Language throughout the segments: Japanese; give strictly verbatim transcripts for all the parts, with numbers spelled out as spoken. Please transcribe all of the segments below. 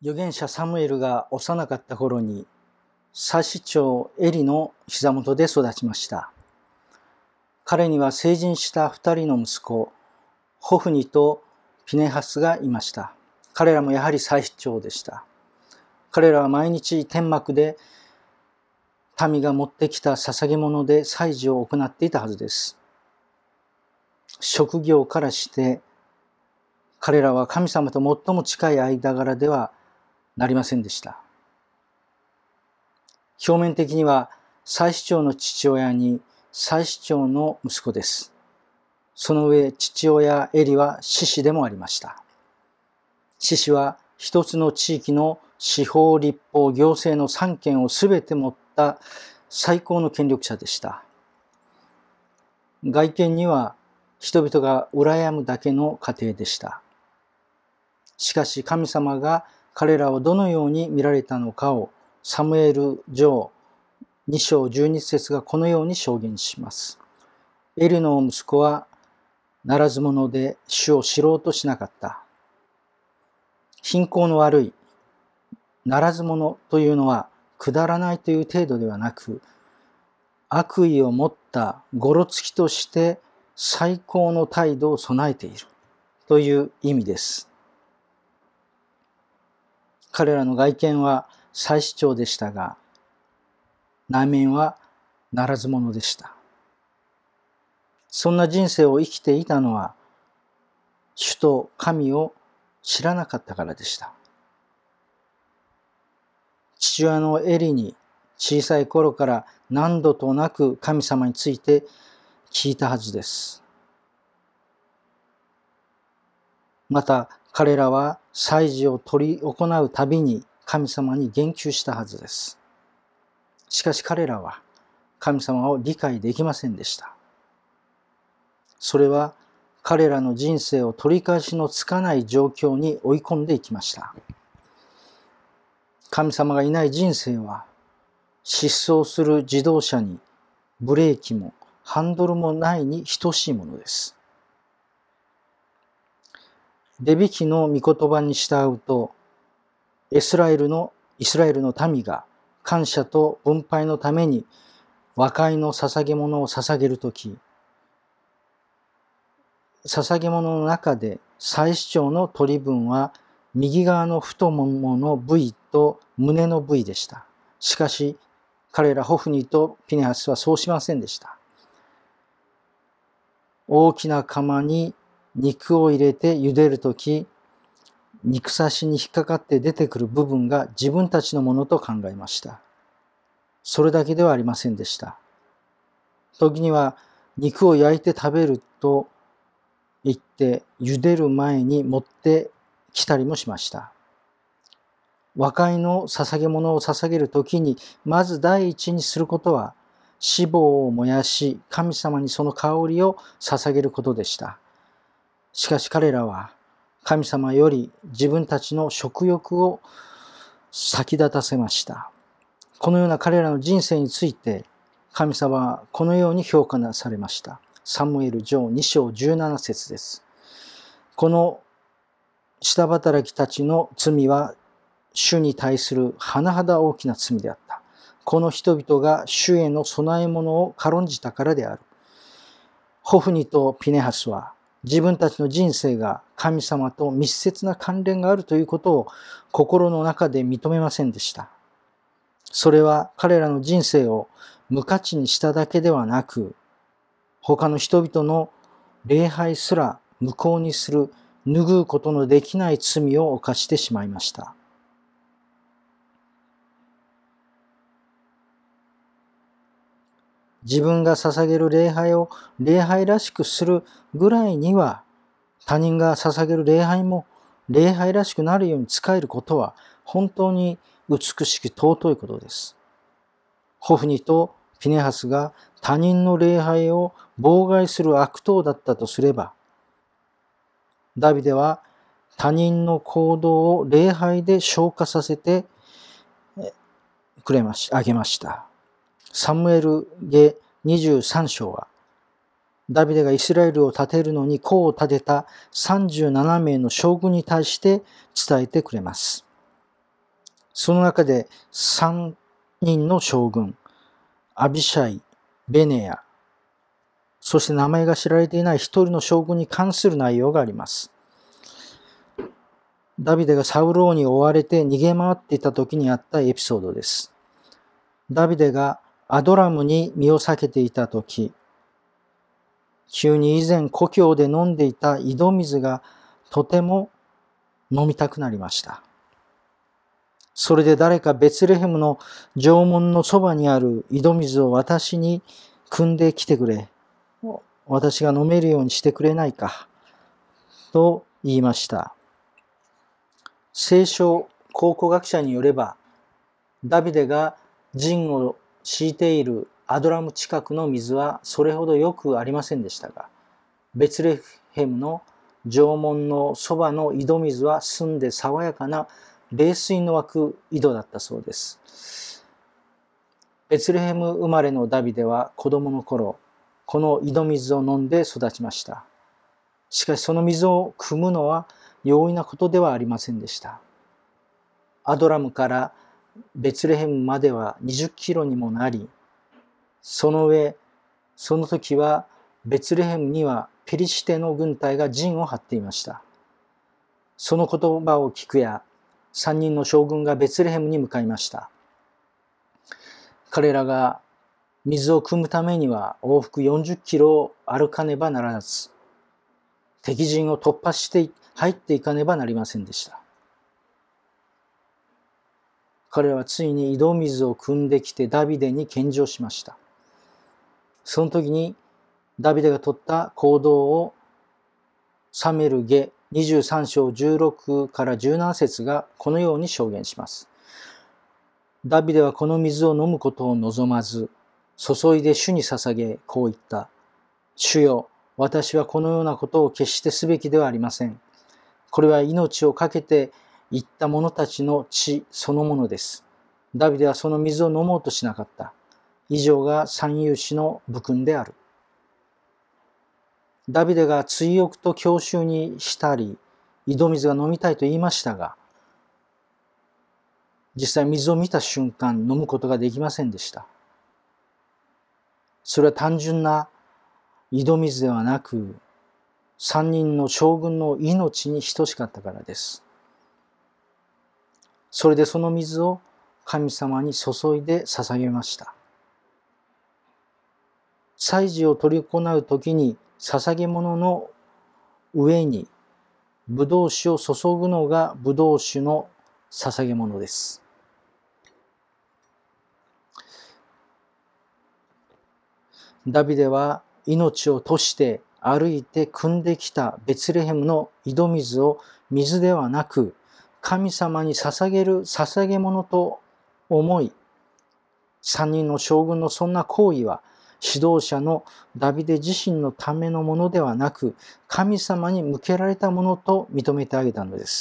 預言者サムエルが幼かった頃に、祭司長エリの膝元で育ちました。彼には成人した二人の息子、ホフニとピネハスがいました。彼らもやはり祭司長でした。彼らは毎日天幕で民が持ってきた捧げ物で祭事を行っていたはずです。職業からして彼らは神様と最も近い間柄ではなりませんでした。表面的には祭司長の父親に祭司長の息子です。その上、父親エリは司司でもありました。司司は一つの地域の司法、立法、行政の三権をすべて持った最高の権力者でした。外見には人々が羨むだけの家庭でした。しかし神様が彼らをどのように見られたのかをサムエル上に章じゅうに節がこのように証言します。エリの息子はならず者で主を知ろうとしなかった。品行の悪いならず者というのはくだらないという程度ではなく、悪意を持ったごろつきとして最高の態度を備えているという意味です。彼らの外見は祭司長でしたが、内面はならず者でした。そんな人生を生きていたのは、主と神を知らなかったからでした。父親のエリに小さい頃から何度となく神様について聞いたはずです。また彼らは祭事を執り行うたびに神様に言及したはずです。しかし彼らは神様を理解できませんでした。それは彼らの人生を取り返しのつかない状況に追い込んでいきました。神様がいない人生は失踪する自動車にブレーキもハンドルもないに等しいものです。レビ記の御言葉に従うと、イスラエルのイスラエルの民が感謝と分配のために和解の捧げ物を捧げるとき、捧げ物の中で祭司長の取り分は右側の太ももの部位と胸の部位でした。しかし彼らホフニとピネハスはそうしませんでした。大きな釜に肉を入れて茹でるとき、肉刺しに引っかかって出てくる部分が自分たちのものと考えました。それだけではありませんでした。時には肉を焼いて食べると言って茹でる前に持ってきたりもしました。和解の捧げ物を捧げるときにまず第一にすることは脂肪を燃やし神様にその香りを捧げることでした。しかし彼らは神様より自分たちの食欲を先立たせました。このような彼らの人生について神様はこのように評価なされました。サムエル上に章じゅうなな節です。この下働きたちの罪は主に対する甚だ大きな罪であった。この人々が主への供え物を軽んじたからである。ホフニとピネハスは自分たちの人生が神様と密接な関連があるということを心の中で認めませんでした。それは彼らの人生を無価値にしただけではなく、他の人々の礼拝すら無効にする拭うことのできない罪を犯してしまいました。自分が捧げる礼拝を礼拝らしくするぐらいには、他人が捧げる礼拝も礼拝らしくなるように仕えることは本当に美しく尊いことです。ホフニとピネハスが他人の礼拝を妨害する悪党だったとすれば、ダビデは他人の行動を礼拝で消化させてくれまし、あげました。サムエル下にじゅうさん章は、ダビデがイスラエルを立てるのに功を立てたさんじゅうなな名の将軍に対して伝えてくれます。 その中で三人の将軍、アビシャイ、ベネヤ、そして名前が知られていない一人の将軍に関する内容があります。ダビデがサウル王に追われて逃げ回っていた時にあったエピソードです。ダビデがアドラムに身を避けていた時、急に以前故郷で飲んでいた井戸水がとても飲みたくなりました。それで誰かベツレヘムの城門のそばにある井戸水を私に汲んできてくれ。私が飲めるようにしてくれないか。と言いました。聖書考古学者によれば、ダビデが陣を敷いているアドラム近くの水はそれほどよくありませんでしたが、ベツレヘムの城門のそばの井戸水は澄んで爽やかな冷水の湧く井戸だったそうです。ベツレヘム生まれのダビデは子供の頃、この井戸水を飲んで育ちました。しかしその水を汲むのは容易なことではありませんでした。アドラムからベツレヘムまではにじゅっキロにもなり、その上、その時はベツレヘムにはペリシテの軍隊が陣を張っていました。その言葉を聞くや、三人の将軍がベツレヘムに向かいました。彼らが水を汲むためには往復よんじゅっキロを歩かねばならず、敵陣を突破して入っていかねばなりませんでした。彼らはついに井戸水を汲んできてダビデに献上しました。その時にダビデが取った行動をサメルゲにじゅうさん章じゅうろくからじゅうなな節がこのように証言します。ダビデはこの水を飲むことを望まず、注いで主に捧げ、こう言った。主よ、私はこのようなことを決してすべきではありません。これは命を懸けて行った者たちの血そのものです。ダビデはその水を飲もうとしなかった。以上が三勇士の武訓である。ダビデが追憶と強襲にしたり、井戸水が飲みたいと言いましたが、実際水を見た瞬間飲むことができませんでした。それは単純な井戸水ではなく、三人の将軍の命に等しかったからです。それでその水を神様に注いで捧げました。祭事を執り行うときに捧げ物の上にブドウ酒を注ぐのがブドウ酒の捧げ物です。ダビデは命を賭して歩いて汲んできたベツレヘムの井戸水を水ではなく神様に捧げる捧げ物と思い、三人の将軍のそんな行為は指導者のダビデ自身のためのものではなく神様に向けられたものと認めてあげたのです。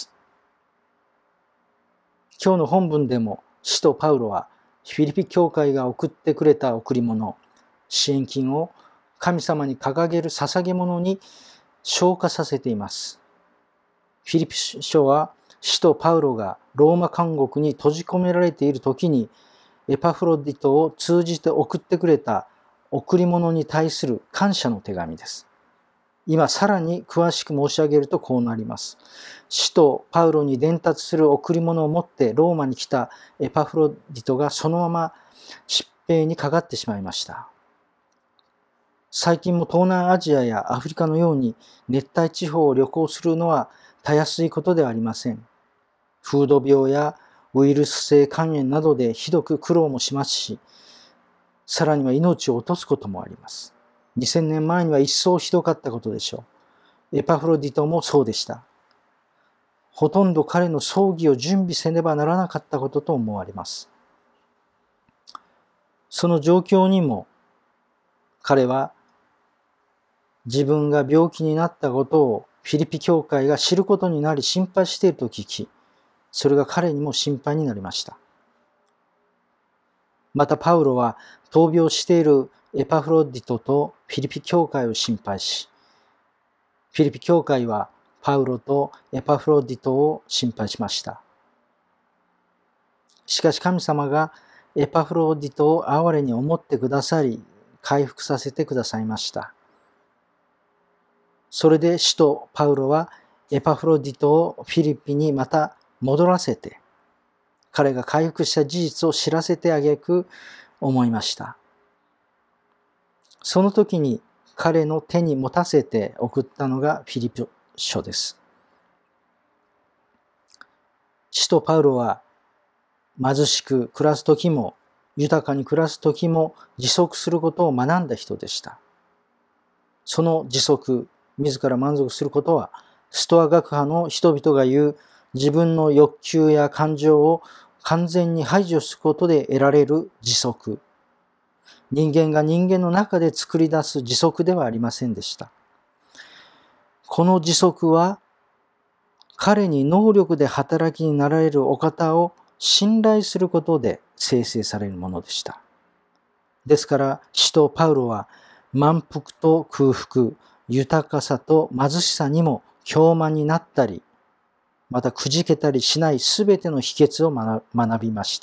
今日の本文でも使徒パウロはフィリピ教会が送ってくれた贈り物、支援金を神様に掲げる捧げ物に昇華させています。フィリピ書は使徒パウロがローマ監獄に閉じ込められている時にエパフロディトを通じて送ってくれた贈り物に対する感謝の手紙です。今さらに詳しく申し上げるとこうなります。使徒パウロに伝達する贈り物を持ってローマに来たエパフロディトがそのまま疾病にかかってしまいました。最近も東南アジアやアフリカのように熱帯地方を旅行するのはたやすいことではありません。風土病やウイルス性肝炎などでひどく苦労もしますし、さらには命を落とすこともあります。にせんねんまえには一層ひどかったことでしょう。エパフロディトもそうでした。ほとんど彼の葬儀を準備せねばならなかったことと思われます。その状況にも彼は自分が病気になったことをフィリピ教会が知ることになり心配していると聞き、それが彼にも心配になりました。またパウロは闘病しているエパフロディトとフィリピ教会を心配し、フィリピ教会はパウロとエパフロディトを心配しました。 しかし神様がエパフロディトを憐れに思ってくださり、回復させてくださいました。それで使徒パウロはエパフロディトをフィリピにまた戻らせて、彼が回復した事実を知らせてあげく思いました。その時に彼の手に持たせて送ったのがフィリピ書です。使徒パウロは貧しく暮らす時も豊かに暮らす時も自足することを学んだ人でした。その自足、自ら満足することは、ストア学派の人々が言う自分の欲求や感情を完全に排除することで得られる自足。人間が人間の中で作り出す自足ではありませんでした。この自足は、彼に能力で働きになられるお方を信頼することで生成されるものでした。ですから、使徒パウロは満腹と空腹、豊かさと貧しさにも共満になったり、またくじけたりしないすべての秘訣を学びました。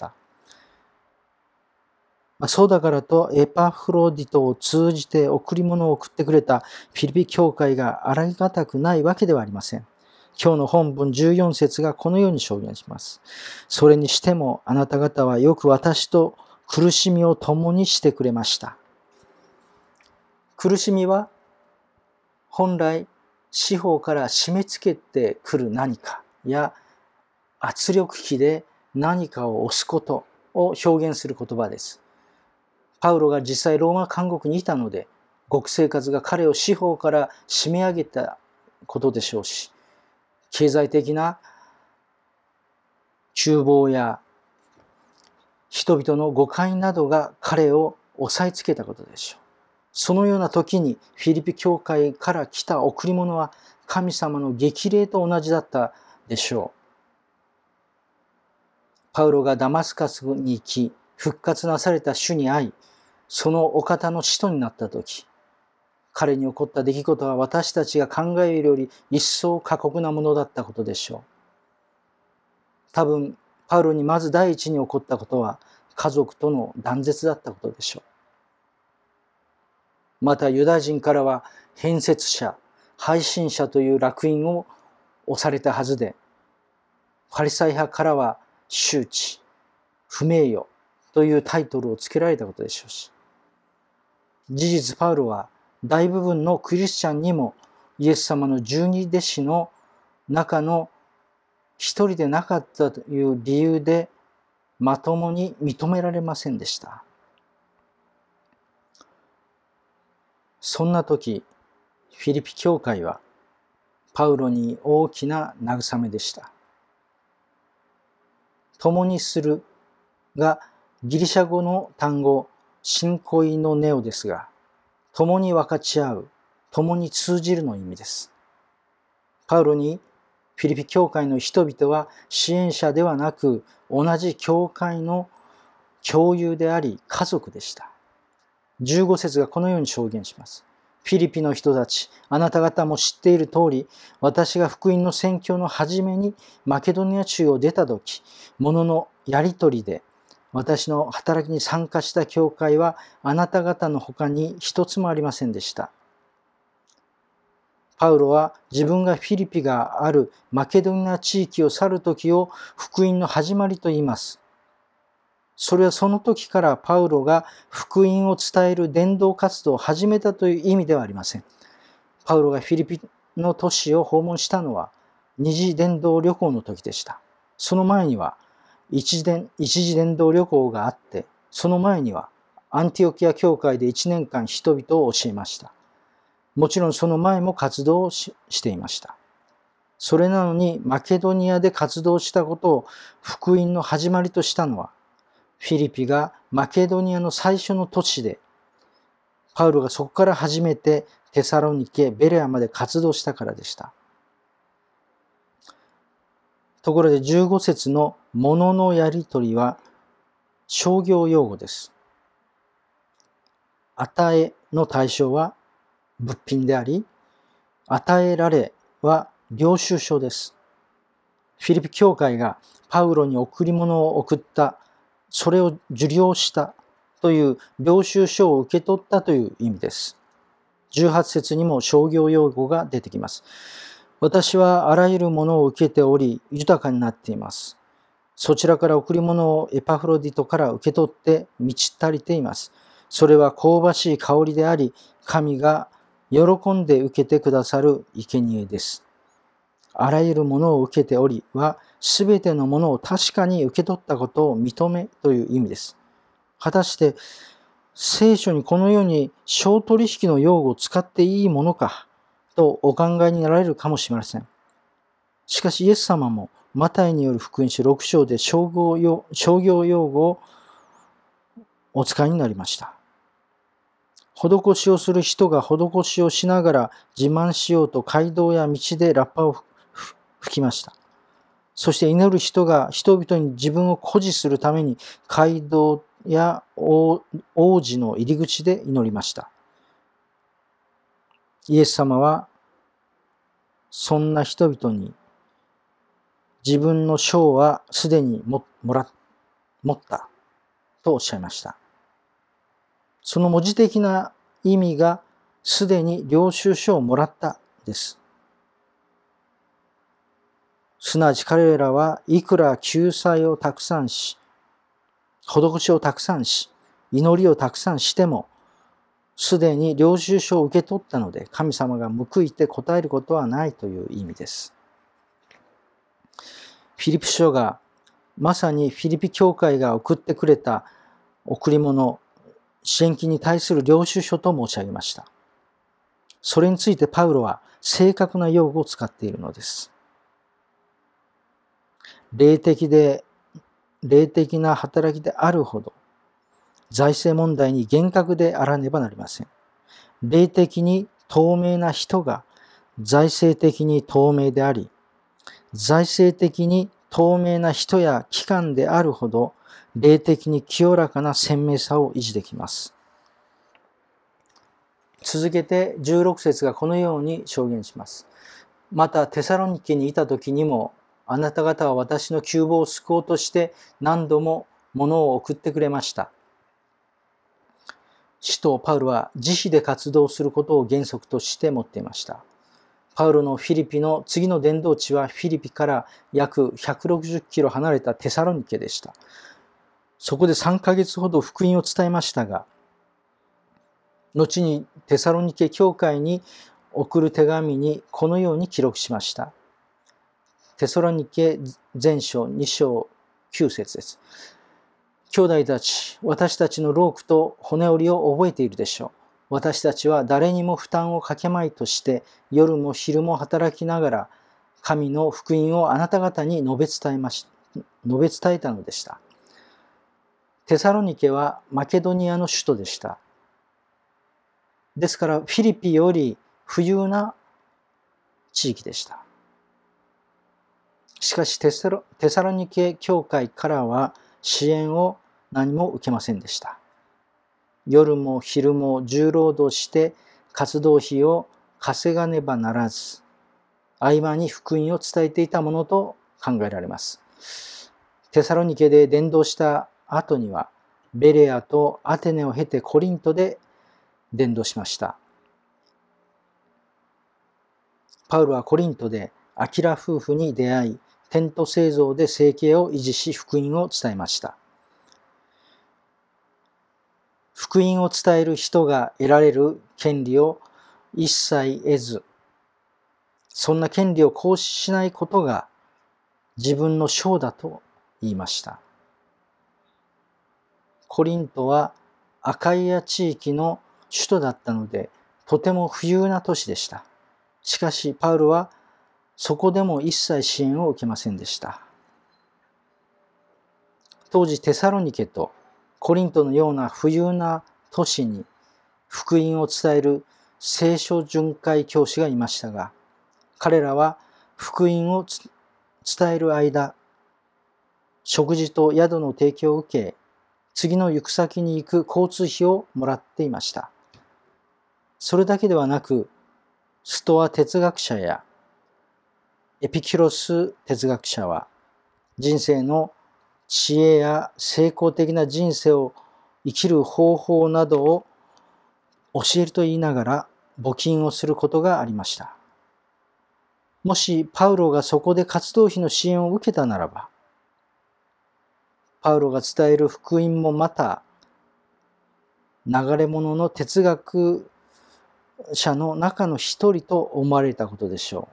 そうだからとエパフロディトを通じて贈り物を送ってくれたフィリピ教会がありがたくないわけではありません。今日の本文じゅうよん節がこのように証言します。それにしてもあなた方はよく私と苦しみを共にしてくれました。苦しみは本来四方から締め付けてくる何かや圧力機で何かを押すことを表現する言葉です。パウロが実際ローマ監獄にいたので、獄生活が彼を四方から締め上げたことでしょうし、経済的な窮乏や人々の誤解などが彼を押さえつけたことでしょう。そのような時にフィリピ教会から来た贈り物は神様の激励と同じだったでしょう。パウロがダマスカスに行き、復活なされた主に会い、そのお方の使徒になった時、彼に起こった出来事は私たちが考えるより一層過酷なものだったことでしょう。多分、パウロにまず第一に起こったことは家族との断絶だったことでしょう。またユダヤ人からは変節者、背信者という烙印を押されたはずで、パリサイ派からは羞恥、不名誉というタイトルをつけられたことでしょうし、事実パウロは大部分のクリスチャンにもイエス様の十二弟子の中の一人でなかったという理由でまともに認められませんでした。そんな時、フィリピ教会はパウロに大きな慰めでした。共にするがギリシャ語の単語シンコイノネオですが、共に分かち合う、共に通じるの意味です。パウロにフィリピ教会の人々は支援者ではなく、同じ教会の共有であり家族でした。じゅうご節がこのように証言します。フィリピの人たち、あなた方も知っている通り、私が福音の宣教の初めにマケドニア州を出た時、物のやりとりで私の働きに参加した教会はあなた方の他に一つもありませんでした。パウロは自分がフィリピがあるマケドニア地域を去る時を福音の始まりと言います。それはその時からパウロが福音を伝える伝道活動を始めたという意味ではありません。パウロがフィリピの都市を訪問したのは二次伝道旅行の時でした。その前には一伝一次伝道旅行があって、その前にはアンティオキア教会で一年間人々を教えました。もちろんその前も活動を し, していました。それなのにマケドニアで活動したことを福音の始まりとしたのは、フィリピがマケドニアの最初の都市で、パウロがそこから初めてテサロニケ、ベレアまで活動したからでした。ところでじゅうご節の物のやりとりは商業用語です。与えの対象は物品であり、与えられは領収書です。フィリピ教会がパウロに贈り物を送った、それを受領したという領収書を受け取ったという意味です。じゅうはち節にも商業用語が出てきます。私はあらゆるものを受けており、豊かになっています。そちらから贈り物をエパフロディトから受け取って満ち足りています。それは香ばしい香りであり、神が喜んで受けてくださる生贄です。あらゆるものを受けておりは、すべてのものを確かに受け取ったことを認めという意味です。果たして聖書にこのように商取引の用語を使っていいものかとお考えになられるかもしれません。しかしイエス様もマタイによる福音書ろく章で商業用商業用語をお使いになりました。施しをする人が施しをしながら自慢しようと街道や道でラッパを吹きました。そして祈る人が人々に自分を誇示するために街道や王子の入り口で祈りました。イエス様はそんな人々に自分の賞はすでにもら持ったとおっしゃいました。その文字的な意味がすでに領収書をもらったです。すなわち彼らはいくら救済をたくさんし、施しをたくさんし、祈りをたくさんしても、すでに領収書を受け取ったので、神様が報いて答えることはないという意味です。フィリピ書がまさにフィリピ教会が送ってくれた贈り物、支援金に対する領収書と申し上げました。それについてパウロは正確な用語を使っているのです。霊的で、霊的な働きであるほど、財政問題に厳格であらねばなりません。霊的に透明な人が財政的に透明であり、財政的に透明な人や機関であるほど、霊的に清らかな鮮明さを維持できます。続けてじゅうろく節がこのように証言します。またテサロニケにいた時にも、あなた方は私の窮乏を救おうとして何度も物を送ってくれました。使徒パウロは自費で活動することを原則として持っていました。パウロのフィリピの次の伝道地はフィリピから約ひゃくろくじゅっキロ離れたテサロニケでした。そこでさんかげつほど福音を伝えましたが、後にテサロニケ教会に送る手紙にこのように記録しました。テサロニケ前書に章きゅう節です。兄弟たち、私たちの労苦と骨折りを覚えているでしょう。私たちは誰にも負担をかけまいとして夜も昼も働きながら神の福音をあなた方に述べ伝えまし述べ伝えたのでした。テサロニケはマケドニアの首都でした。ですからフィリピより富裕な地域でした。しかしテサロ、テサロニケ教会からは支援を何も受けませんでした。夜も昼も重労働して活動費を稼がねばならず、合間に福音を伝えていたものと考えられます。テサロニケで伝道した後には、ベレアとアテネを経てコリントで伝道しました。パウロはコリントでアキラ夫婦に出会い、テント製造で生計を維持し福音を伝えました。福音を伝える人が得られる権利を一切得ず、そんな権利を行使しないことが自分の賞だと言いました。コリントはアカイア地域の首都だったので、とても富裕な都市でした。しかしパウロはそこでも一切支援を受けませんでした。当時テサロニケとコリントのような富裕な都市に福音を伝える聖書巡回教師がいましたが、彼らは福音を伝える間、食事と宿の提供を受け、次の行く先に行く交通費をもらっていました。それだけではなく、ストア哲学者やエピキュロス哲学者は人生の知恵や成功的な人生を生きる方法などを教えると言いながら募金をすることがありました。もしパウロがそこで活動費の支援を受けたならば、パウロが伝える福音もまた流れ物の哲学者の中の一人と思われたことでしょう。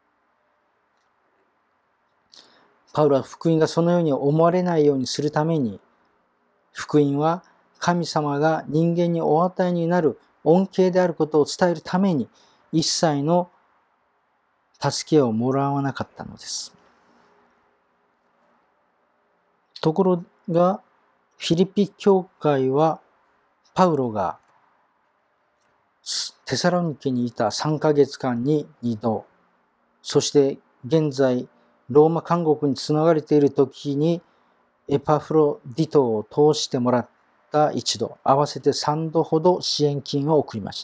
パウロは福音がそのように思われないようにするために、福音は神様が人間にお与えになる恩恵であることを伝えるために一切の助けをもらわなかったのです。ところがフィリピ教会はパウロがテサロニケにいたさんかげつかんににど、そして現在ローマ監獄につながれている時にエパフロディトを通してもらった一度、合わせてさんどほど支援金を送りました。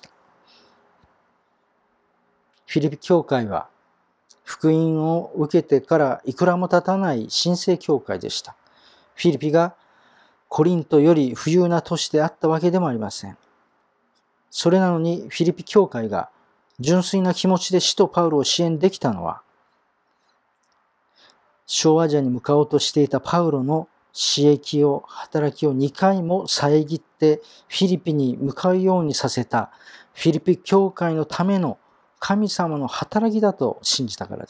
フィリピ教会は福音を受けてからいくらも経たない新生教会でした。フィリピがコリントより富裕な都市であったわけでもありません。それなのにフィリピ教会が純粋な気持ちで使徒パウロを支援できたのは、小アジアに向かおうとしていたパウロの私益を、働きをにかいも遮ってフィリピに向かうようにさせたフィリピ教会のための神様の働きだと信じたからです。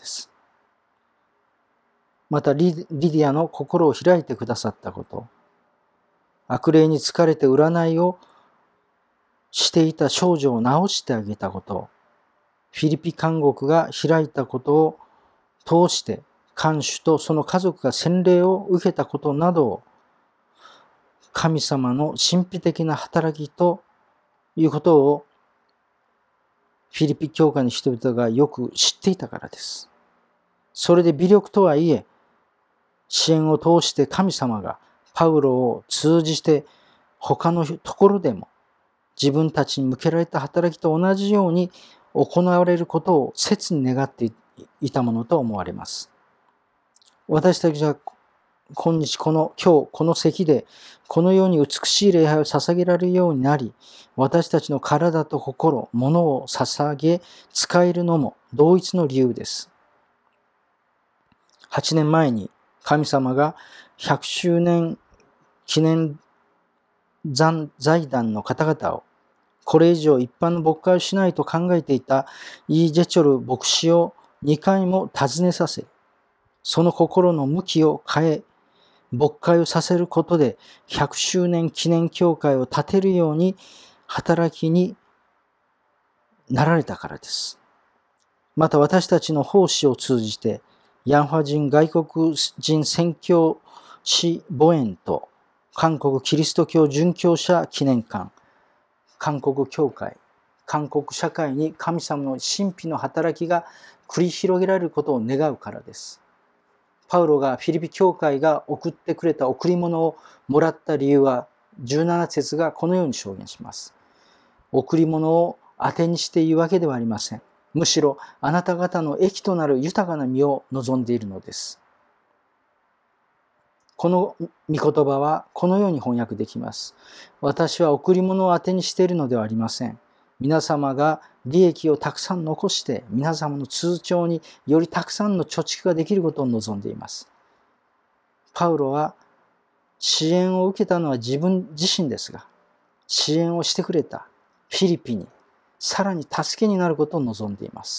またリディアの心を開いてくださったこと、悪霊に疲れて占いをしていた少女を治してあげたこと、フィリピ監獄が開いたことを通して看守とその家族が洗礼を受けたことなどを、神様の神秘的な働きということをフィリピ教会の人々がよく知っていたからです。それで微力とはいえ、支援を通して神様がパウロを通じて他のところでも自分たちに向けられた働きと同じように行われることを切に願っていたものと思われます。私たちは今日この今日この席でこのように美しい礼拝を捧げられるようになり、私たちの体と心、物を捧げ使えるのも同一の理由です。はちねんまえに神様がひゃくしゅうねん記念財団の方々をこれ以上一般の牧会をしないと考えていたイー・ジェチョル牧師をにかいも訪ねさせ、その心の向きを変え、牧会をさせることでひゃくしゅうねん記念教会を建てるように働きになられたからです。また私たちの奉仕を通じて、ヤンファ人外国人宣教師母園と韓国キリスト教殉教者記念館、韓国教会、韓国社会に神様の神秘の働きが繰り広げられることを願うからです。パウロがフィリピ教会が送ってくれた贈り物をもらった理由はじゅうななせつがこのように証言します。贈り物を当てにしているわけではありません。むしろあなた方の益となる豊かな実を望んでいるのです。この御言葉はこのように翻訳できます。私は贈り物を当てにしているのではありません。皆様が利益をたくさん残して皆様の通帳によりたくさんの貯蓄ができることを望んでいます。パウロは支援を受けたのは自分自身ですが、支援をしてくれたフィリピにさらに助けになることを望んでいます。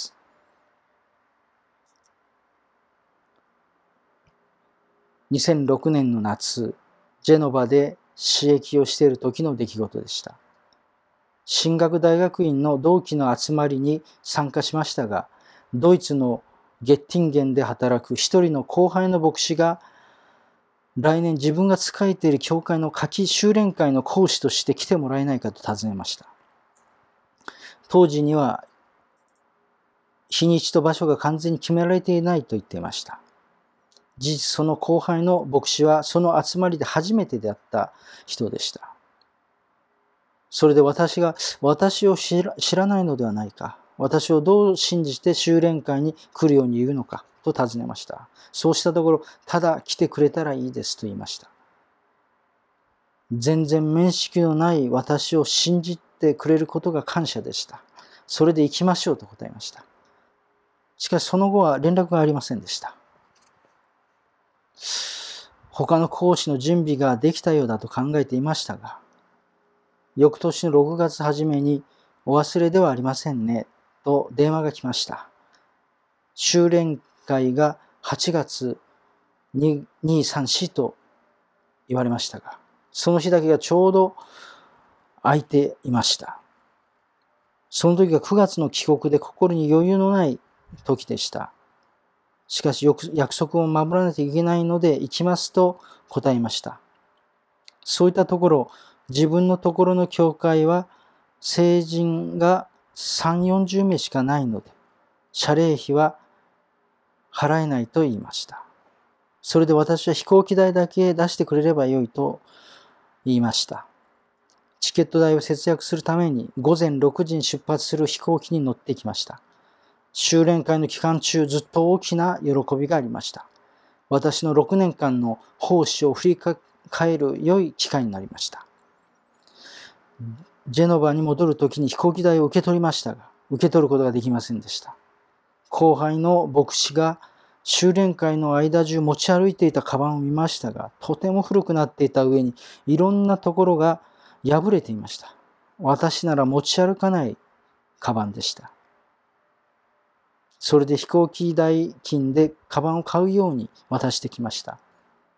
にせんろくねんの夏、ジェノバで私益をしている時の出来事でした。神学大学院の同期の集まりに参加しましたが、ドイツのゲッティンゲンで働く一人の後輩の牧師が、来年自分が仕えている教会の夏季修練会の講師として来てもらえないかと尋ねました。当時には日にちと場所が完全に決められていないと言っていました。事実、その後輩の牧師はその集まりで初めて出会った人でした。それで私が私を知ら、知らないのではないか、私をどう信じて修練会に来るように言うのかと尋ねました。そうしたところ、ただ来てくれたらいいですと言いました。全然面識のない私を信じてくれることが感謝でした。それで行きましょうと答えました。しかしその後は連絡がありませんでした。他の講師の準備ができたようだと考えていましたが、翌年のろくがつ初めにお忘れではありませんねと電話が来ました。修練会がはちがつに、さん、よんと言われましたが、その日だけがちょうど空いていました。その時がくがつの帰国で心に余裕のない時でした。しかし約束を守らないといけないので行きますと答えました。そういったところ、自分のところの教会は成人がさんじゅう、よんじゅうめいしかないので、謝礼費は払えないと言いました。それで私は飛行機代だけ出してくれればよいと言いました。チケット代を節約するためにごぜんろくじに出発する飛行機に乗ってきました。修練会の期間中、ずっと大きな喜びがありました。私のろくねんかんの奉仕を振り返る良い機会になりました。ジェノバに戻るときに飛行機代を受け取りましたが、受け取ることができませんでした。後輩の牧師が修練会の間中持ち歩いていたカバンを見ましたが、とても古くなっていた上にいろんなところが破れていました。私なら持ち歩かないカバンでした。それで飛行機代金でカバンを買うように渡してきました。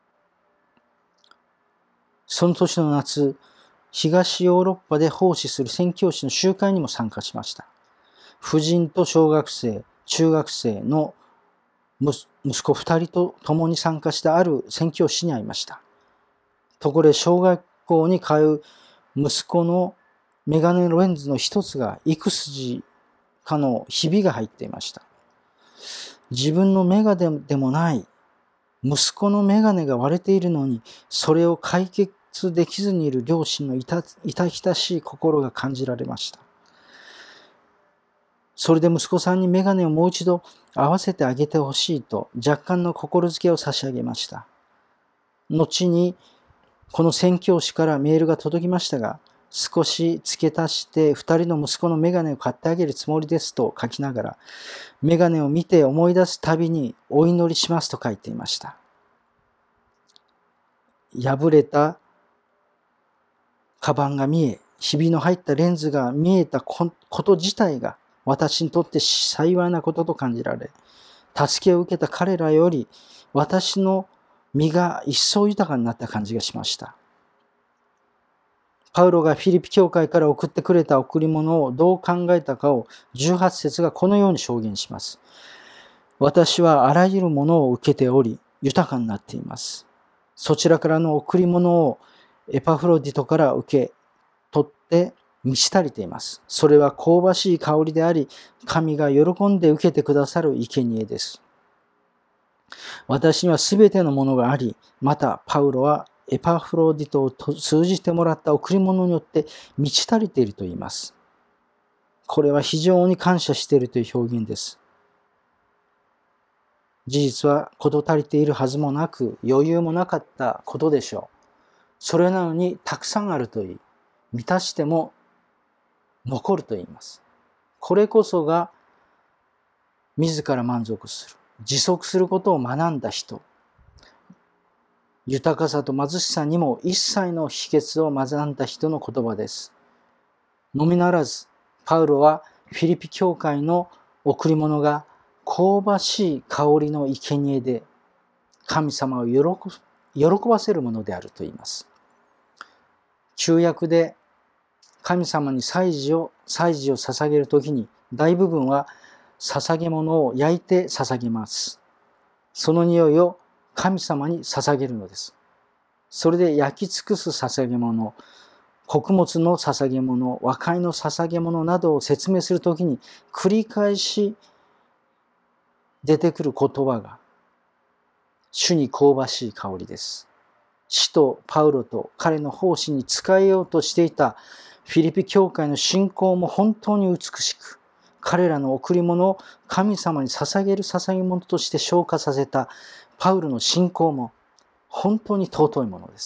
その年の夏、東ヨーロッパで奉仕する宣教師の集会にも参加しました。婦人と小学生、中学生の息子二人と共に参加したある宣教師に会いました。ところで小学校に通う息子のメガネのレンズの一つが幾筋かのひびが入っていました。自分のメガネでもない息子のメガネが割れているのに、それを解決できずにいる両親の痛々しい心が感じられました。それで息子さんにメガネをもう一度合わせてあげてほしいと若干の心づけを差し上げました。後にこの宣教師からメールが届きましたが、少し付け足して二人の息子のメガネを買ってあげるつもりですと書きながら、メガネを見て思い出すたびにお祈りしますと書いていました。破れたカバンが見え、ひびの入ったレンズが見えたこと自体が私にとって幸いなことと感じられ、助けを受けた彼らより私の身が一層豊かになった感じがしました。パウロがフィリピ教会から送ってくれた贈り物をどう考えたかをじゅうはち節がこのように証言します。私はあらゆるものを受けており、豊かになっています。そちらからの贈り物をエパフロディトから受け取って満ち足りています。それは香ばしい香りであり、神が喜んで受けてくださる生贄です。私にはすべてのものがあり、またパウロはエパフロディトを通じてもらった贈り物によって満ち足りていると言います。これは非常に感謝しているという表現です。事実は事足りているはずもなく、余裕もなかったことでしょう。それなのにたくさんあるといい、満たしても残ると言います。これこそが自ら満足する、持続することを学んだ人、豊かさと貧しさにも一切の秘訣を学んだ人の言葉です。のみならず、パウロはフィリピ教会の贈り物が香ばしい香りの生贄で神様を喜喜ばせるものであると言います。旧約で神様に祭事を祭事を捧げるときに大部分は捧げ物を焼いて捧げます。その匂いを神様に捧げるのです。それで焼き尽くす捧げ物、穀物の捧げ物、和解の捧げ物などを説明するときに繰り返し出てくる言葉が主に香ばしい香りです。使徒パウロと彼の奉仕に仕えようとしていたフィリピ教会の信仰も本当に美しく、 彼らの贈り物を神様に捧げる捧げ物として昇華させたパウロの信仰も本当に尊いものです。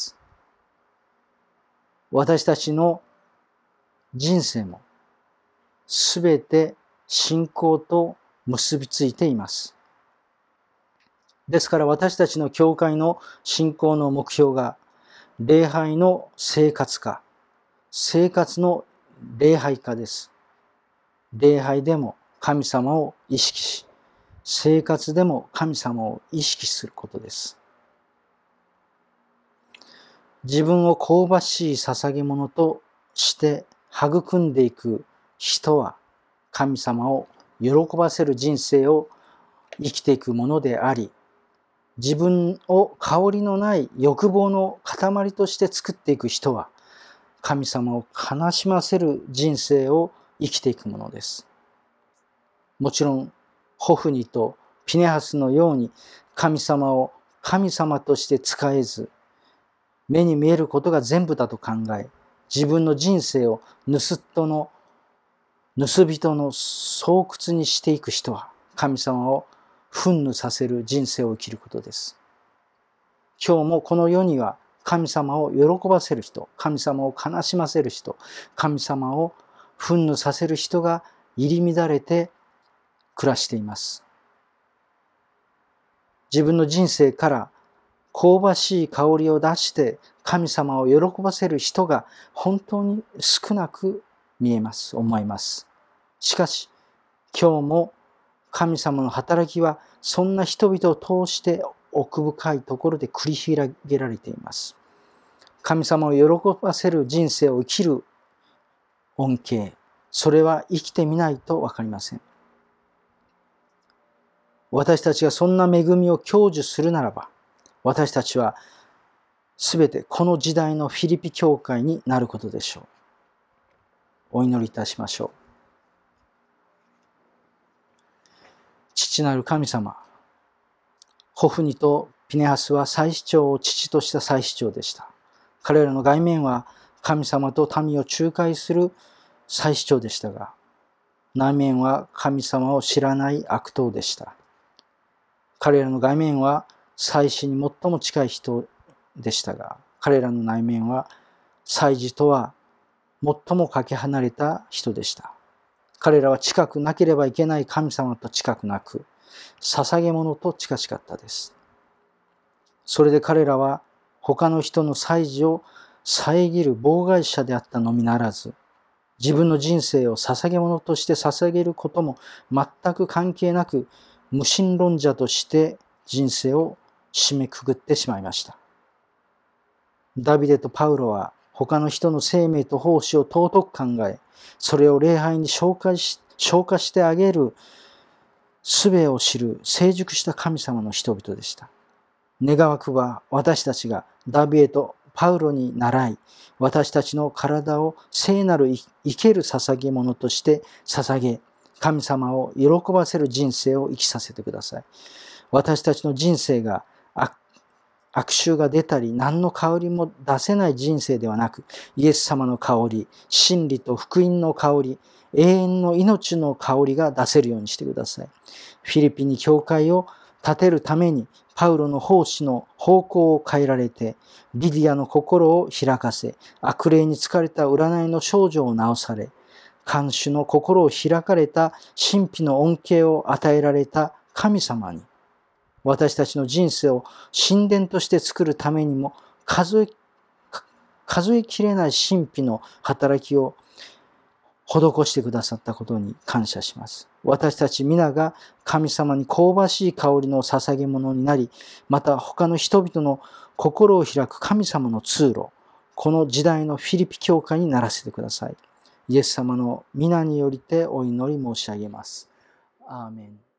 私たちの人生もすべて信仰と結びついています。ですから私たちの教会の信仰の目標が礼拝の生活化、生活の礼拝化です。礼拝でも神様を意識し、生活でも神様を意識することです。自分を香ばしい捧げ物として育んでいく人は神様を喜ばせる人生を生きていくものであり、自分を香りのない欲望の塊として作っていく人は神様を悲しませる人生を生きていくものです。もちろんホフニとピネハスのように神様を神様として使えず、目に見えることが全部だと考え、自分の人生を盗人の盗人の巣窟にしていく人は神様を憤怒させる人生を生きることです。今日もこの世には神様を喜ばせる人、神様を悲しませる人、神様を憤怒させる人が入り乱れて暮らしています。自分の人生から香ばしい香りを出して神様を喜ばせる人が本当に少なく見えます、思います。しかし今日も神様の働きはそんな人々を通して奥深いところで繰り広げられています。神様を喜ばせる人生を生きる恩恵、それは生きてみないとわかりません。私たちがそんな恵みを享受するならば、私たちはすべてこの時代のフィリピ教会になることでしょう。お祈りいたしましょう。父なる神様、ホフニとピネハスは祭司長を父とした祭司長でした。彼らの外面は神様と民を仲介する祭司長でしたが、内面は神様を知らない悪党でした。彼らの外面は祭司に最も近い人でしたが、彼らの内面は祭司とは最もかけ離れた人でした。彼らは近くなければいけない神様と近くなく、捧げ物と近しかったです。それで彼らは他の人の祭事を遮る妨害者であったのみならず、自分の人生を捧げ物として捧げることも全く関係なく、無神論者として人生を締めくくってしまいました。ダビデとパウロは他の人の生命と奉仕を尊く考え、それを礼拝に昇華し、昇華してあげる術を知る成熟した神様の人々でした。願わくは私たちがダビデとパウロに倣い、私たちの体を聖なる生ける捧げ物として捧げ、神様を喜ばせる人生を生きさせてください。私たちの人生が悪臭が出たり何の香りも出せない人生ではなく、イエス様の香り、真理と福音の香り、永遠の命の香りが出せるようにしてください。フィリピンに教会を建てるためにパウロの奉仕の方向を変えられて、リディアの心を開かせ、悪霊に疲れた占いの少女を治され、看守の心を開かれた神秘の恩恵を与えられた神様に、私たちの人生を神殿として作るためにも数え、数えきれない神秘の働きを施してくださったことに感謝します。私たち皆が神様に香ばしい香りの捧げ物になり、また他の人々の心を開く神様の通路、この時代のフィリピ教会にならせてください。イエス様の皆によりてお祈り申し上げます。アーメン。